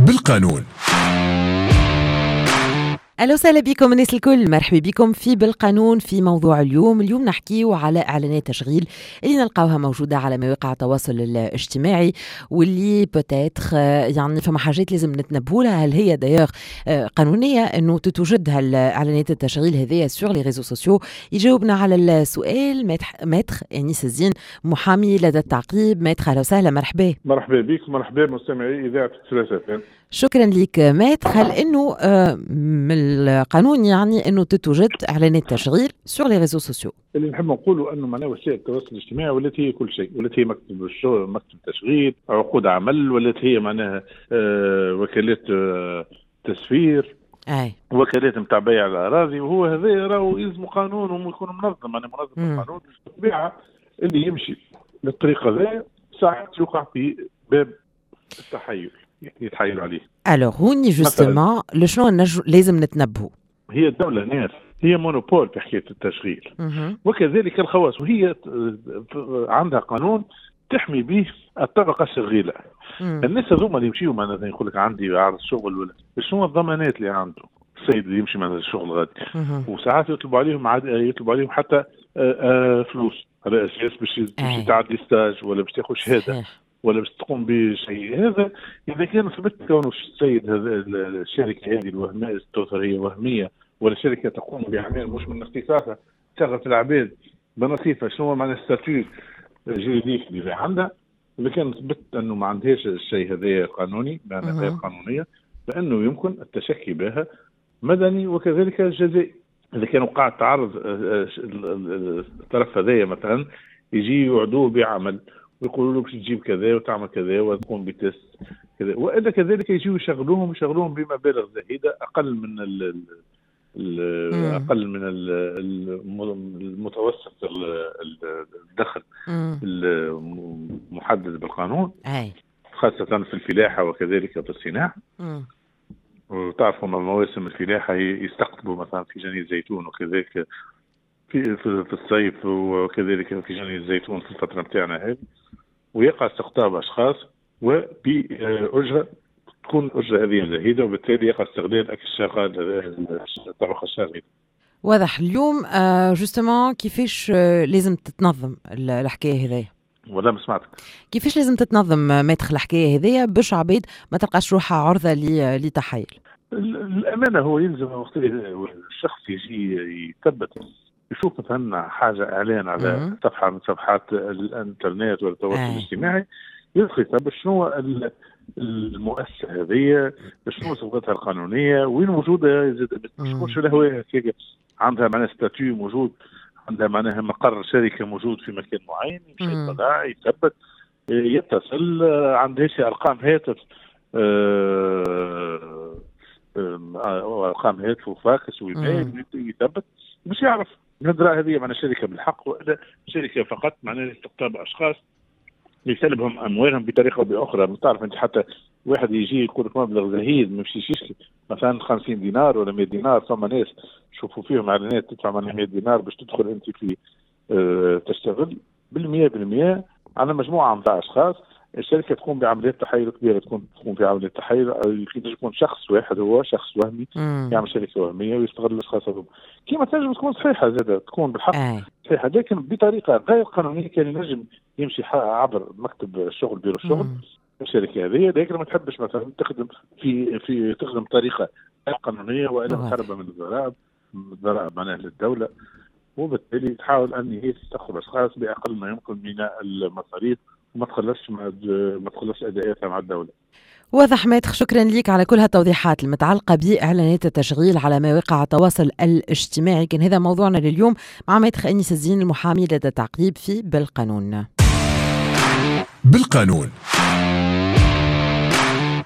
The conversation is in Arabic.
بالقانون. أهلا وسهلا بكم الناس الكل، مرحبا بكم في بالقانون. في موضوع اليوم نحكيه على إعلانات تشغيل اللي نلقاوها موجودة على مواقع التواصل الاجتماعي، واللي بتاتخ يعني فما حاجات لازم نتنبهوا لها. هل هي دايوغ قانونية أنه تتوجد هالإعلانات التشغيل هذه سور لي ريزو سوسيو؟ يجاوبنا على السؤال ماتخ أنيس الزين، محامي لدى التعقيب. ماتخ أهلا وسهلا، مرحبا. مرحبا بك، مرحبا مستمعي إذاعة الثلاثة. شكرا لك ماتخ. هل انه من القانون يعني انه تتوجد اعلانات تشغيل سور لي ريزو سوسيو؟ اللي نحب نقوله انه معناه وسائل التواصل الاجتماعي والتي هي كل شيء، والتي هي مكتب الشغل، مكتب تشغيل، عقود عمل، والتي هي معناها وكالات تسفير، وكالات نتاع بيع الاراضي. وهو هذا راهو يلزم قانون ويكون منظم، يعني منظم القانون بالطبيعه اللي يمشي بالطريقه ذا ساعات يوقع في باب التحيل، يتحايل عليه. الوغ هوني جوستومون لشنو لازم نتنبهوا؟ هي الدولة ناس هي مونوبول في حكاية التشغيل، وكذلك الخواص، وهي عندها قانون تحمي به الطبقة الشغيلة. الناس هذوما اللي يمشيوا معناتها يقول لك عندي عرض شغل ولا شنو الضمانات اللي عنده السيد اللي يمشي معناتها الشغل غادي، وساعات يطلبوا عليهم حتى فلوس على اساس باش تعدي ستاج ولا باش تاخذ شهادة ولا باش تقوم بشيء. هذا إذا كان ثبت كونه السيد هذا الشركة هذه الوهمية التوثرية وهمية، ولا شركة تقوم بأعمال مش من اختصاصها، تشغل في العباد بنصيفة، شنو معنى الستاتيو جريديك اللي عندها. إذا كان ثبت أنه ما عندهاش الشيء هذا قانوني، لأنها غير قانونية، فإنه يمكن التشكي بها مدني وكذلك الجزائي. إذا كان وقع تعرض الطرف هذايا مثلا يجي يوعدوه بعمل ويقولوا له باش تجيب كذا وتعمل كذا وتقوم بتست كذا، والا كذلك يجيوا يشغلوهم بمبالغ زهيده اقل من المتوسط الدخل المحدد بالقانون، خاصه في الفلاحه وكذلك في الصناعه. وتعرفوا مواسم الفلاحه يستقطبوا مثلا في جني الزيتون وكذلك في الصيف، وكذلك في جني الزيتون في الفتره نتاعنا هذه، ويقع استقطاب أشخاص وبأجرة تكون أجرة هذه زهيدة، وبالتالي يقع استغلال الطبقة الشاغلة. واضح. اليوم جوستومون كيفاش لازم تتنظم الحكاية هذه؟ ولا ما سمعتك. كيفاش لازم تتنظم مدخل الحكاية هذه باش عبيد ما تلقاش روحها عرضة لتحايل؟ الأمانة هو يلزم وقت الشخص يجي يثبت، يشوف مثلا حاجة إعلان على صفحة من صفحات الإنترنت والتواصل الاجتماعي، يدخل يثبت شنو المؤسسة هذه، شنو صفقتها القانونية، وين موجودة، شو الهوية، عندها معناها ستاتيو موجود، عندها معناها مقر شركة موجود في مكان معين، يمشي يطلع يثبت، يتصل، عندهاش أرقام هاتف، أرقام هاتف وفاكس وإيميل، يثبت مش يعرف ندرى هذه معناها شركة بالحق ولا شركة فقط معناها استقطاب أشخاص يسلبهم أموالهم بطريقة أو بأخرى. بتعرف أنت حتى واحد يجي يقول لك مبلغ زهيد ما يمشيش مثلا 50 دينار ولا 100 دينار، ثم ناس شوفوا فيهم إعلانات تدفع منها 100 دينار باش تدخل أنت في تشتغل بالمية على مجموعة من أشخاص. الشركة تقوم بعمليات تحايل كبيرة، تقوم بعمليات تحايل، يكون شخص واحد هو شخص وهمي يعمل شركة وهمية ويستغل الأشخاص هذول. كما تنجم تكون صحيحة زادة، تكون بالحق صحيحة، لكن بطريقة غير قانونية. كان ينجم يمشي عبر مكتب الشغل، بيرو الشغل، الشركة هذه، لكن ما تحبش مثلا تخدم في تخدم طريقة غير قانونية وإلا مخربة من الضرائب معناها للدولة، وبالتالي تحاول أن هي تستخدم أشخاص بأقل ما يمكن من المصاريف وما تخلصش أداءاتها مع الدولة. واضح ماتخ. شكرا لك على كل هالتوضيحات المتعلقة بإعلانات التشغيل على مواقع التواصل الاجتماعي. كان هذا موضوعنا لليوم مع ماتخ أنيس الزين، المحامي لدى التعقيب في بالقانون. بالقانون.